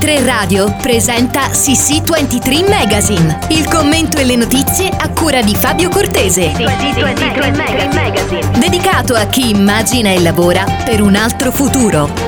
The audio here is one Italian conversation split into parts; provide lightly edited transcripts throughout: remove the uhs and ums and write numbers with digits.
CC23 Radio presenta CC23 Magazine. Il commento e le notizie a cura di Fabio Cortese. CC23 Magazine. Dedicato a chi immagina e lavora per un altro futuro.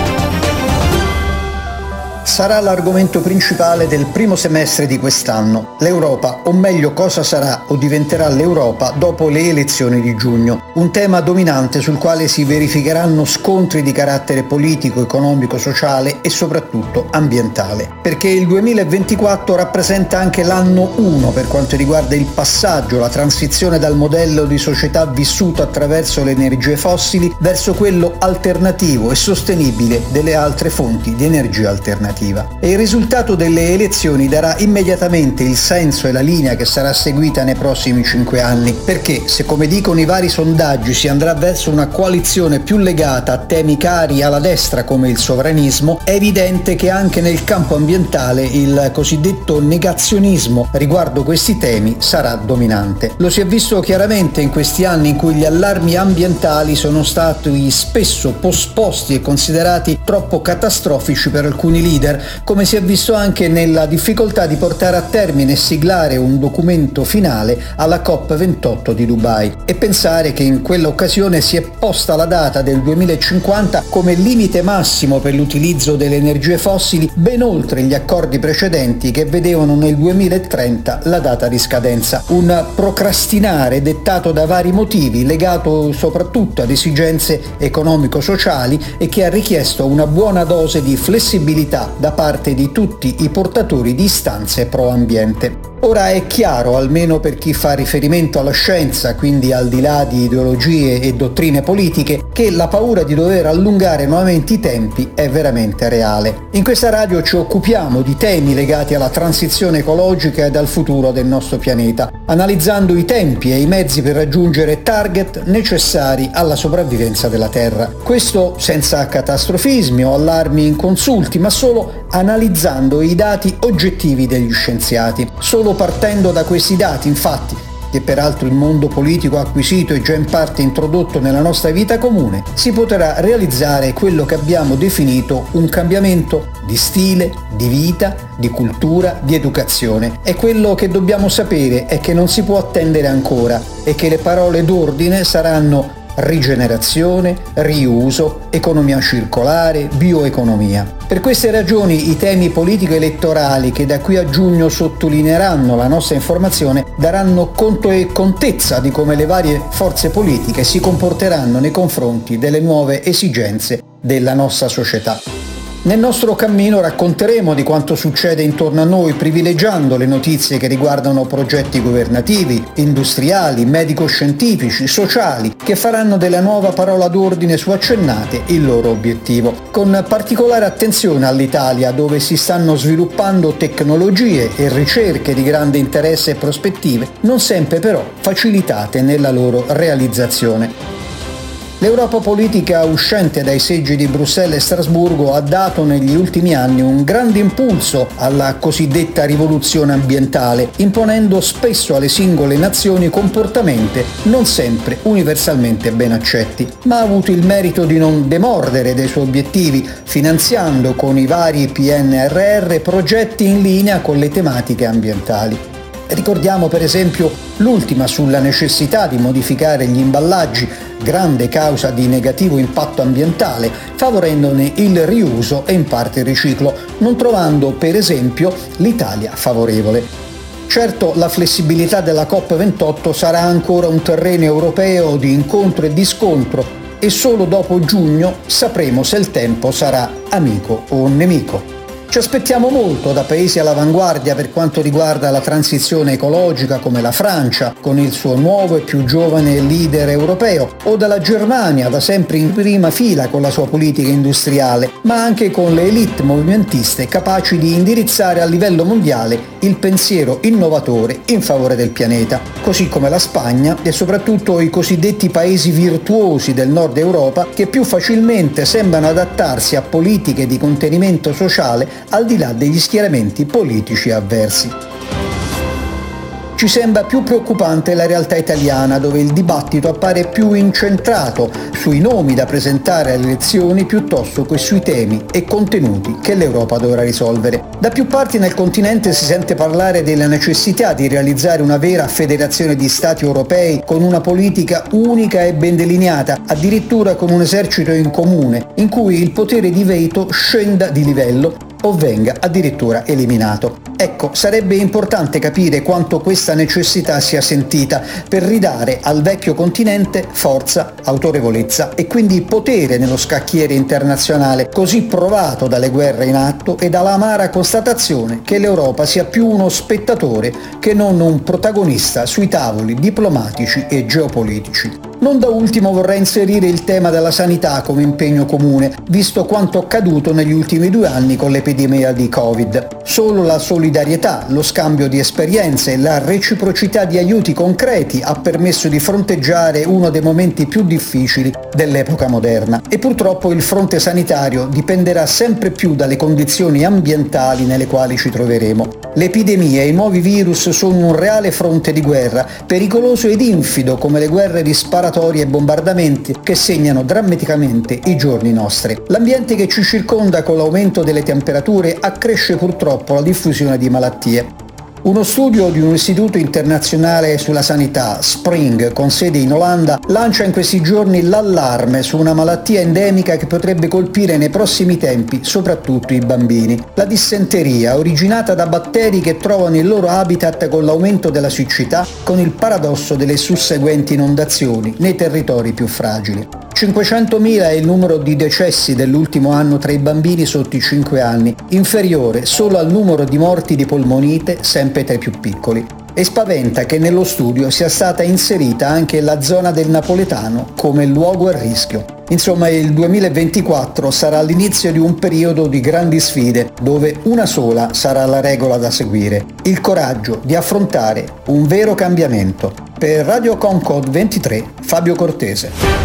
Sarà l'argomento principale del primo semestre di quest'anno. L'Europa, o meglio cosa sarà o diventerà l'Europa dopo le elezioni di giugno. Un tema dominante sul quale si verificheranno scontri di carattere politico, economico, sociale e soprattutto ambientale. Perché il 2024 rappresenta anche l'anno 1 per quanto riguarda il passaggio, la transizione dal modello di società vissuto attraverso le energie fossili verso quello alternativo e sostenibile delle altre fonti di energia alternativa. E il risultato delle elezioni darà immediatamente il senso e la linea che sarà seguita nei prossimi 5 anni, perché se, come dicono i vari sondaggi, si andrà verso una coalizione più legata a temi cari alla destra come il sovranismo, è evidente che anche nel campo ambientale il cosiddetto negazionismo riguardo questi temi sarà dominante. Lo si è visto chiaramente in questi anni in cui gli allarmi ambientali sono stati spesso posposti e considerati troppo catastrofici per alcuni leader, come si è visto anche nella difficoltà di portare a termine e siglare un documento finale alla COP28 di Dubai. E pensare che in quell'occasione si è posta la data del 2050 come limite massimo per l'utilizzo delle energie fossili, ben oltre gli accordi precedenti che vedevano nel 2030 la data di scadenza. Un procrastinare dettato da vari motivi, legato soprattutto ad esigenze economico-sociali e che ha richiesto una buona dose di flessibilità da parte di tutti i portatori di istanze pro ambiente. Ora è chiaro, almeno per chi fa riferimento alla scienza, quindi al di là di ideologie e dottrine politiche, che la paura di dover allungare nuovamente i tempi è veramente reale. In questa radio ci occupiamo di temi legati alla transizione ecologica e al futuro del nostro pianeta, analizzando i tempi e i mezzi per raggiungere target necessari alla sopravvivenza della Terra. Questo senza catastrofismi o allarmi inconsulti, ma solo analizzando i dati oggettivi degli scienziati. Solo partendo da questi dati, infatti, che peraltro il mondo politico ha acquisito e già in parte introdotto nella nostra vita comune, si potrà realizzare quello che abbiamo definito un cambiamento di stile, di vita, di cultura, di educazione. E quello che dobbiamo sapere è che non si può attendere ancora e che le parole d'ordine saranno rigenerazione, riuso, economia circolare, bioeconomia. Per queste ragioni i temi politico-elettorali che da qui a giugno sottolineeranno la nostra informazione daranno conto e contezza di come le varie forze politiche si comporteranno nei confronti delle nuove esigenze della nostra società. Nel nostro cammino racconteremo di quanto succede intorno a noi, privilegiando le notizie che riguardano progetti governativi, industriali, medico-scientifici, sociali, che faranno della nuova parola d'ordine su accennate il loro obiettivo, con particolare attenzione all'Italia, dove si stanno sviluppando tecnologie e ricerche di grande interesse e prospettive, non sempre però facilitate nella loro realizzazione. L'Europa politica uscente dai seggi di Bruxelles e Strasburgo ha dato negli ultimi anni un grande impulso alla cosiddetta rivoluzione ambientale, imponendo spesso alle singole nazioni comportamenti non sempre universalmente ben accetti, ma ha avuto il merito di non demordere dai suoi obiettivi, finanziando con i vari PNRR progetti in linea con le tematiche ambientali. Ricordiamo per esempio l'ultima sulla necessità di modificare gli imballaggi, grande causa di negativo impatto ambientale, favorendone il riuso e in parte il riciclo, non trovando per esempio l'Italia favorevole. Certo, la flessibilità della COP28 sarà ancora un terreno europeo di incontro e di scontro e solo dopo giugno sapremo se il tempo sarà amico o nemico. Ci aspettiamo molto da paesi all'avanguardia per quanto riguarda la transizione ecologica come la Francia, con il suo nuovo e più giovane leader europeo, o dalla Germania, da sempre in prima fila con la sua politica industriale, ma anche con le élite movimentiste capaci di indirizzare a livello mondiale il pensiero innovatore in favore del pianeta, così come la Spagna e soprattutto i cosiddetti paesi virtuosi del nord Europa che più facilmente sembrano adattarsi a politiche di contenimento sociale al di là degli schieramenti politici avversi. Ci sembra più preoccupante la realtà italiana, dove il dibattito appare più incentrato sui nomi da presentare alle elezioni piuttosto che sui temi e contenuti che l'Europa dovrà risolvere. Da più parti nel continente si sente parlare della necessità di realizzare una vera federazione di Stati europei con una politica unica e ben delineata, addirittura con un esercito in comune, in cui il potere di veto scenda di livello o venga addirittura eliminato. Ecco, sarebbe importante capire quanto questa necessità sia sentita per ridare al vecchio continente forza, autorevolezza e quindi potere nello scacchiere internazionale, così provato dalle guerre in atto e dalla amara constatazione che l'Europa sia più uno spettatore che non un protagonista sui tavoli diplomatici e geopolitici. Non da ultimo vorrei inserire il tema della sanità come impegno comune, visto quanto accaduto negli ultimi 2 anni con l'epidemia di Covid. Solo la solidarietà, lo scambio di esperienze e la reciprocità di aiuti concreti ha permesso di fronteggiare uno dei momenti più difficili dell'epoca moderna. E purtroppo il fronte sanitario dipenderà sempre più dalle condizioni ambientali nelle quali ci troveremo. L'epidemia e i nuovi virus sono un reale fronte di guerra, pericoloso ed infido come le guerre di sparatorie e bombardamenti che segnano drammaticamente i giorni nostri. L'ambiente che ci circonda con l'aumento delle temperature accresce purtroppo la diffusione di malattie. Uno studio di un istituto internazionale sulla sanità, Spring, con sede in Olanda, lancia in questi giorni l'allarme su una malattia endemica che potrebbe colpire nei prossimi tempi soprattutto i bambini. La dissenteria, originata da batteri che trovano il loro habitat con l'aumento della siccità, con il paradosso delle susseguenti inondazioni nei territori più fragili. 500.000 è il numero di decessi dell'ultimo anno tra i bambini sotto i 5 anni, inferiore solo al numero di morti di polmonite sempre tra i più piccoli. E spaventa che nello studio sia stata inserita anche la zona del napoletano come luogo a rischio. Insomma, il 2024 sarà l'inizio di un periodo di grandi sfide, dove una sola sarà la regola da seguire: il coraggio di affrontare un vero cambiamento. Per Radio Concord 23, Fabio Cortese.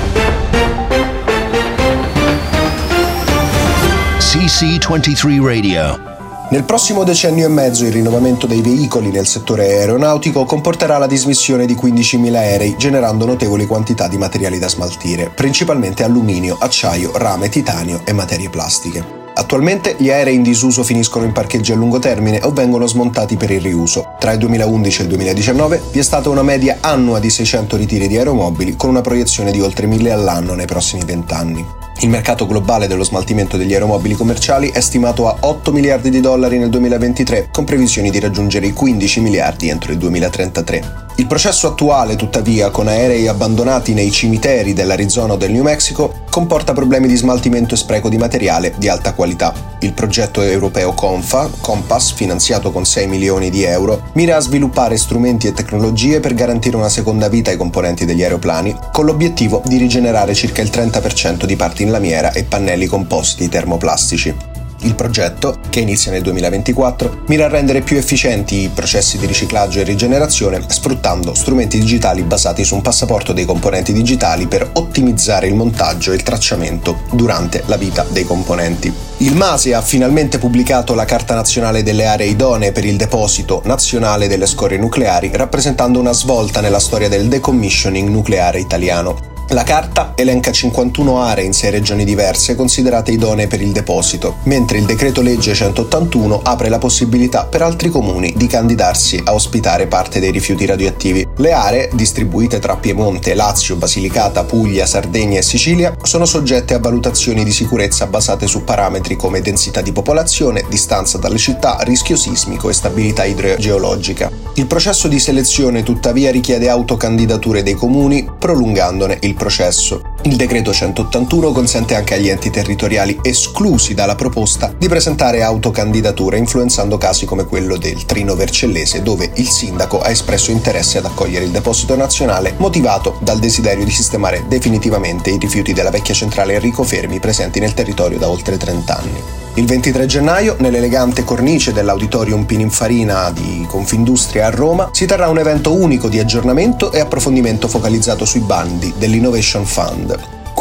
CC23 Radio. Nel prossimo decennio e mezzo il rinnovamento dei veicoli nel settore aeronautico comporterà la dismissione di 15.000 aerei, generando notevoli quantità di materiali da smaltire, principalmente alluminio, acciaio, rame, titanio e materie plastiche. Attualmente gli aerei in disuso finiscono in parcheggi a lungo termine o vengono smontati per il riuso. Tra il 2011 e il 2019 vi è stata una media annua di 600 ritiri di aeromobili, con una proiezione di oltre 1.000 all'anno nei prossimi 20 anni. Il mercato globale dello smaltimento degli aeromobili commerciali è stimato a $8 miliardi nel 2023, con previsioni di raggiungere i 15 miliardi entro il 2033. Il processo attuale, tuttavia, con aerei abbandonati nei cimiteri dell'Arizona o del New Mexico, comporta problemi di smaltimento e spreco di materiale di alta qualità. Il progetto europeo Compass, finanziato con 6 milioni di euro, mira a sviluppare strumenti e tecnologie per garantire una seconda vita ai componenti degli aeroplani, con l'obiettivo di rigenerare circa il 30% di parti in lamiera e pannelli composti termoplastici. Il progetto, che inizia nel 2024, mira a rendere più efficienti i processi di riciclaggio e rigenerazione, sfruttando strumenti digitali basati su un passaporto dei componenti digitali per ottimizzare il montaggio e il tracciamento durante la vita dei componenti. Il MASE ha finalmente pubblicato la Carta Nazionale delle Aree Idonee per il Deposito Nazionale delle Scorie Nucleari, rappresentando una svolta nella storia del decommissioning nucleare italiano. La carta elenca 51 aree in 6 regioni diverse considerate idonee per il deposito, mentre il decreto legge 181 apre la possibilità per altri comuni di candidarsi a ospitare parte dei rifiuti radioattivi. Le aree, distribuite tra Piemonte, Lazio, Basilicata, Puglia, Sardegna e Sicilia, sono soggette a valutazioni di sicurezza basate su parametri come densità di popolazione, distanza dalle città, rischio sismico e stabilità idrogeologica. Il processo di selezione tuttavia richiede autocandidature dei comuni, prolungandone il processo. Il decreto 181 consente anche agli enti territoriali esclusi dalla proposta di presentare autocandidature, influenzando casi come quello del Trino Vercellese, dove il sindaco ha espresso interesse ad accogliere il deposito nazionale, motivato dal desiderio di sistemare definitivamente i rifiuti della vecchia centrale Enrico Fermi presenti nel territorio da oltre 30 anni. Il 23 gennaio, nell'elegante cornice dell'Auditorium Pininfarina di Confindustria a Roma, si terrà un evento unico di aggiornamento e approfondimento focalizzato sui bandi dell'Innovation Fund.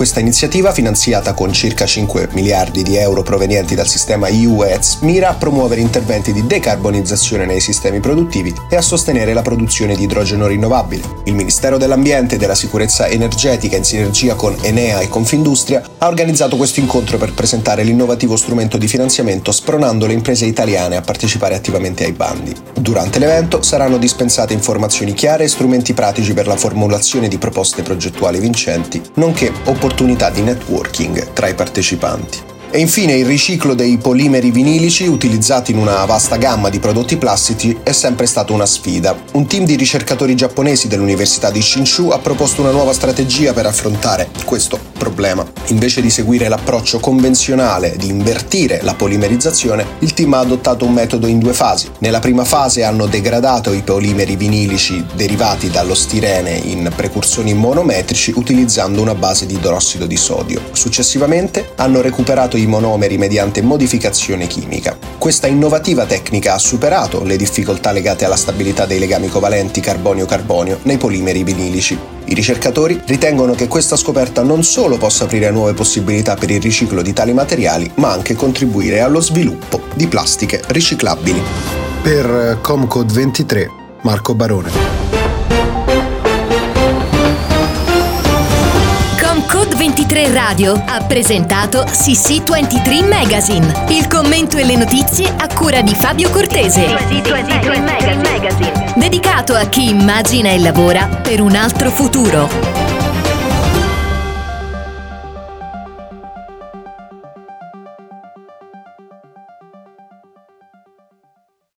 Questa iniziativa, finanziata con circa 5 miliardi di euro provenienti dal sistema EU ETS, mira a promuovere interventi di decarbonizzazione nei sistemi produttivi e a sostenere la produzione di idrogeno rinnovabile. Il Ministero dell'Ambiente e della Sicurezza Energetica, in sinergia con Enea e Confindustria, ha organizzato questo incontro per presentare l'innovativo strumento di finanziamento, spronando le imprese italiane a partecipare attivamente ai bandi. Durante l'evento saranno dispensate informazioni chiare e strumenti pratici per la formulazione di proposte progettuali vincenti, nonché opportunità di networking tra i partecipanti. E infine il riciclo dei polimeri vinilici utilizzati in una vasta gamma di prodotti plastici è sempre stata una sfida. Un team di ricercatori giapponesi dell'Università di Shinshu ha proposto una nuova strategia per affrontare questo problema. Invece di seguire l'approccio convenzionale di invertire la polimerizzazione, il team ha adottato un metodo in 2 fasi. Nella prima fase hanno degradato i polimeri vinilici derivati dallo stirene in precursori monometrici utilizzando una base di idrossido di sodio. Successivamente hanno recuperato i monomeri mediante modificazione chimica. Questa innovativa tecnica ha superato le difficoltà legate alla stabilità dei legami covalenti carbonio-carbonio nei polimeri vinilici. I ricercatori ritengono che questa scoperta non solo possa aprire nuove possibilità per il riciclo di tali materiali, ma anche contribuire allo sviluppo di plastiche riciclabili. Per Comcode 23, Marco Barone. Comcode 23 Radio ha presentato CC23 Magazine, il commento e le notizie a cura di Fabio Cortese. CC23 Magazine, dedicato a chi immagina e lavora per un altro futuro.